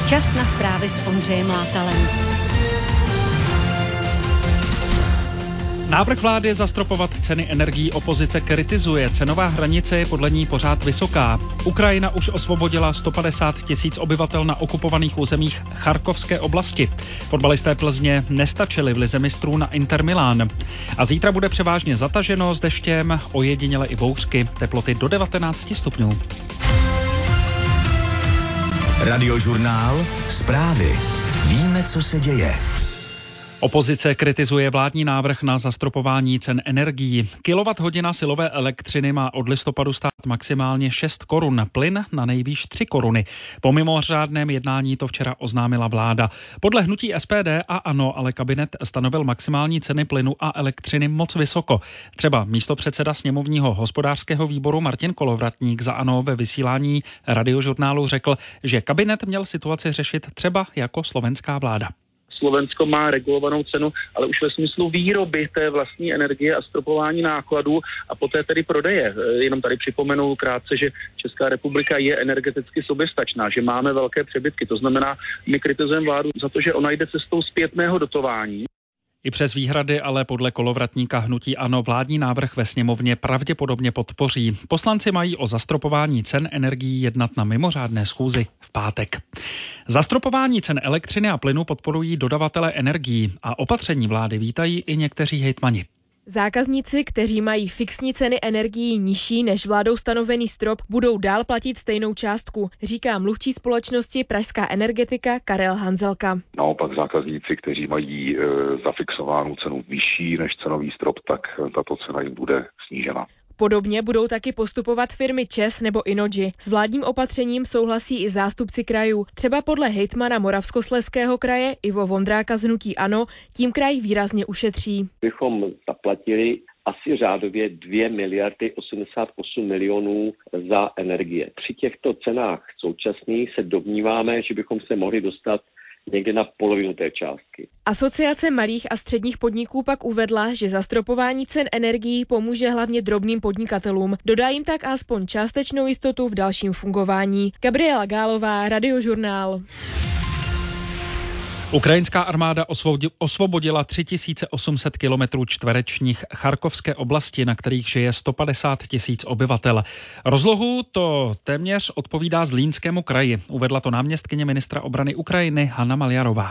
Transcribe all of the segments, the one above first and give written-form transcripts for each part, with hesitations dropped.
Čas na zprávy s Ondřejem Látalem. Návrh vlády zastropovat ceny energií opozice kritizuje. Cenová hranice je podle ní pořád vysoká. Ukrajina už osvobodila 150 000 obyvatel na okupovaných územích Charkovské oblasti. Fotbalisté Plzně nestačili v lize mistrů na Inter Milán. A zítra bude převážně zataženo s deštěm, ojediněle i bouřky. Teploty do 19 stupňů. Radiožurnál. Zprávy. Víme, co se děje. Opozice kritizuje vládní návrh na zastropování cen energií. Kilowatthodina silové elektřiny má od listopadu stát maximálně 6 korun, plyn na nejvýš 3 koruny. Po mimořádném jednání to včera oznámila vláda. Podle hnutí SPD a ANO ale kabinet stanovil maximální ceny plynu a elektřiny moc vysoko. Třeba místopředseda sněmovního hospodářského výboru Martin Kolovratník za ANO ve vysílání Radiožurnálu řekl, že kabinet měl situaci řešit třeba jako slovenská vláda. Slovensko má regulovanou cenu, ale už ve smyslu výroby té vlastní energie a stropování nákladů a poté tedy prodeje. Jenom tady připomenu krátce, že Česká republika je energeticky soběstačná, že máme velké přebytky. To znamená, my kritizujeme vládu za to, že ona jde cestou zpětného dotování. I přes výhrady ale podle Kolovratníka hnutí ANO vládní návrh ve sněmovně pravděpodobně podpoří. Poslanci mají o zastropování cen energií jednat na mimořádné schůzi v pátek. Zastropování cen elektřiny a plynu podporují dodavatelé energií a opatření vlády vítají i někteří hejtmani. Zákazníci, kteří mají fixní ceny energií nižší než vládou stanovený strop, budou dál platit stejnou částku, říká mluvčí společnosti Pražská energetika Karel Hanzelka. Naopak zákazníci, kteří mají zafixovanou cenu vyšší než cenový strop, tak tato cena jim bude snížena. Podobně budou taky postupovat firmy ČEZ nebo Innogy. S vládním opatřením souhlasí i zástupci krajů. Třeba podle hejtmana Moravskoslezského kraje Ivo Vondráka z hnutí ANO tím kraj výrazně ušetří. Bychom zaplatili asi řádově 2 miliardy 88 milionů za energie. Při těchto cenách současných se domníváme, že bychom se mohli dostat někde na polovinu té částky. Asociace malých a středních podniků pak uvedla, že zastropování cen energií pomůže hlavně drobným podnikatelům. Dodá jim tak aspoň částečnou jistotu v dalším fungování. Gabriela Gálová, Radiožurnál. Ukrajinská armáda osvobodila 3800 kilometrů čtverečních Charkovské oblasti, na kterých žije 150 000 obyvatel. Rozlohu to téměř odpovídá Zlínskému kraji. Uvedla to náměstkyně ministra obrany Ukrajiny Hana Maljarová.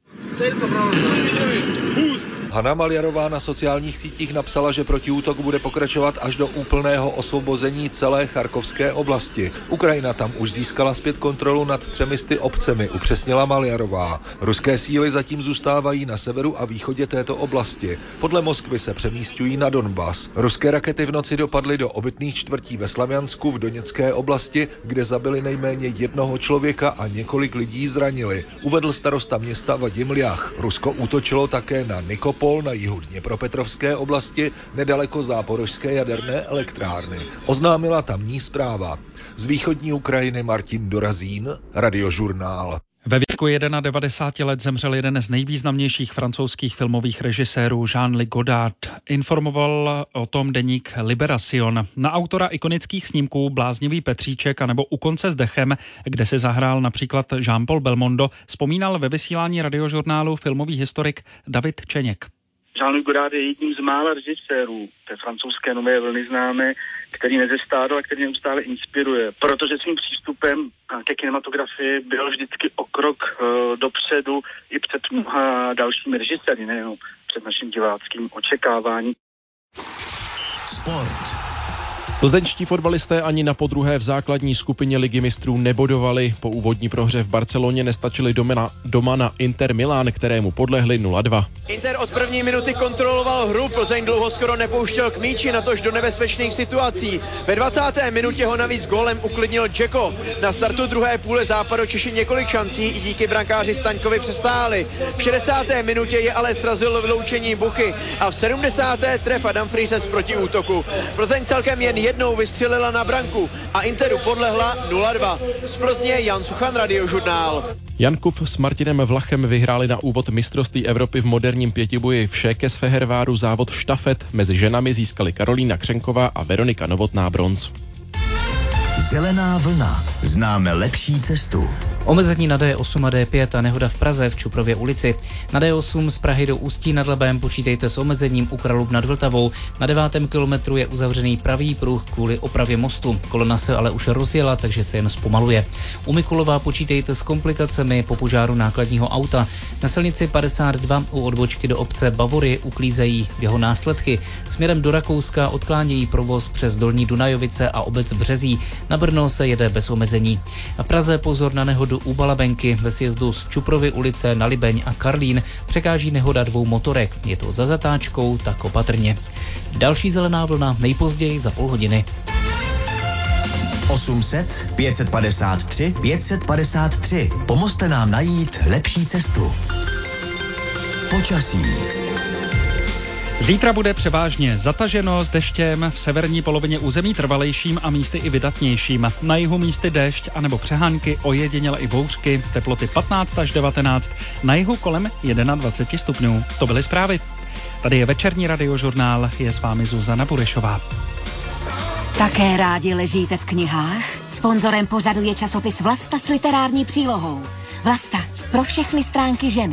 Hana Maljarová na sociálních sítích napsala, že protiútok bude pokračovat až do úplného osvobození celé Charkovské oblasti. Ukrajina tam už získala zpět kontrolu nad 300 obcemi, upřesnila Maljarová. Ruské síly zatím zůstávají na severu a východě této oblasti. Podle Moskvy se přemísťují na Donbas. Ruské rakety v noci dopadly do obytných čtvrtí ve Slavjansku v Doněcké oblasti, kde zabili nejméně jednoho člověka a několik lidí zranili. Uvedl starosta města Vadim Ljach. Rusko útočilo také na Nikopol na jihu Dněpropetrovské oblasti nedaleko Záporožské jaderné elektrárny. Oznámila tamní zpráva. Z východní Ukrajiny Martin Dorazín, Radiožurnál. Ve věku 91 let zemřel jeden z nejvýznamnějších francouzských filmových režisérů Jean-Luc Godard. Informoval o tom deník Libération. Na autora ikonických snímků Bláznivý Petříček anebo U konce s dechem, kde si zahrál například Jean-Paul Belmondo, vzpomínal ve vysílání Radiožurnálu filmový historik David Čeněk. Jean-Luc Godard je jedním z mála režisérů té francouzské nové vlny známé, který nezestárl a který neustále inspiruje. Protože svým přístupem ke kinematografii byl vždycky o krok dopředu i před mnoha dalšími režiséry, nejenom před naším diváckým očekáváním. Sport. Plzeňští fotbalisté ani na podruhé v základní skupině Ligy mistrů nebodovali. Po úvodní prohře v Barceloně nestačili doma na Inter Milán, kterému podlehli 0-2. Inter od první minuty kontroloval hru, Plzeň dlouho skoro nepouštěl k míči, natož do nebezpečných situací. Ve 20. minutě ho navíc gólem uklidnil Dzeko. Na startu druhé půle Západočeši několik šancí i díky brankáři Staňkovi přestáli. V 60. minutě je ale srazil vyloučení Buchy a v 70. tref Adam Friese z protiútoku. Plzeň celkem jen jednou vystřelila na branku a Interu podlehla 0-2. Z Plzně Jan Suchan, Radiožurnál. Jan Kup s Martinem Vlachem vyhráli na úvod mistrovství Evropy v moderním pětiboji v Šékesfeherváru závod štafet. Mezi ženami získali Karolína Křenková a Veronika Novotná bronz. Zelená vlna. Známe lepší cestu. Omezení na D8 a D5 a nehoda v Praze v Čuprově ulici. Na D8 z Prahy do Ústí nad Labem počítejte s omezením u Kralub nad Vltavou. Na 9. kilometru je uzavřený pravý pruh kvůli opravě mostu. Kolona se ale už rozjela, takže se jen zpomaluje. U Mikulova počítejte s komplikacemi po požáru nákladního auta. Na silnici 52 u odbočky do obce Bavory uklízejí jeho následky. Směrem do Rakouska odklánějí provoz přes Dolní Dunajovice a obec Březí. Na Brno se jede bez omezení. A v Praze pozor na nehodu u Balabenky. Ve sjezdu z Čuprovy ulice na Libeň a Karlín překáží nehoda 2 motorek. Je to za zatáčkou, tak opatrně. Další zelená vlna nejpozději za půl hodiny. 800 553 553. Pomozte nám najít lepší cestu. Počasí. Zítra bude převážně zataženo s deštěm, v severní polovině území trvalejším a místy i vydatnějším. Na jihu místy déšť anebo přehánky, ojediněle i bouřky, teploty 15 až 19, na jihu kolem 21 stupňů. To byly zprávy. Tady je večerní radiožurnál, je s vámi Zuzana Burešová. Také rádi ležíte v knihách? Sponzorem pořadu je časopis Vlasta s literární přílohou. Vlasta, pro všechny stránky ženy.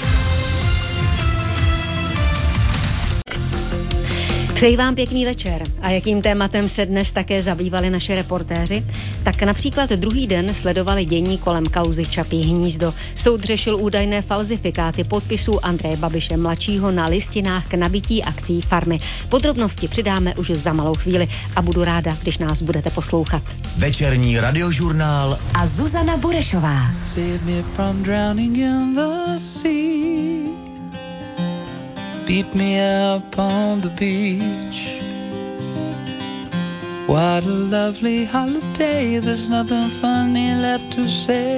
Přeji vám pěkný večer. A jakým tématem se dnes také zabývali naše reportéři? Tak například druhý den sledovali dění kolem kauzy Čapí hnízdo. Soud řešil údajné falzifikáty podpisů Andreje Babiše mladšího na listinách k nabití akcií farmy. Podrobnosti přidáme už za malou chvíli a budu ráda, když nás budete poslouchat. Večerní radiožurnál a Zuzana Burešová. Beat me up on the beach. What a lovely holiday. There's nothing funny left to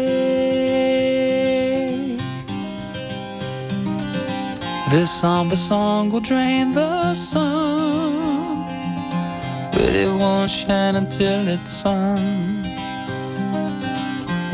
say. This somber song will drain the sun, but it won't shine until it's sung.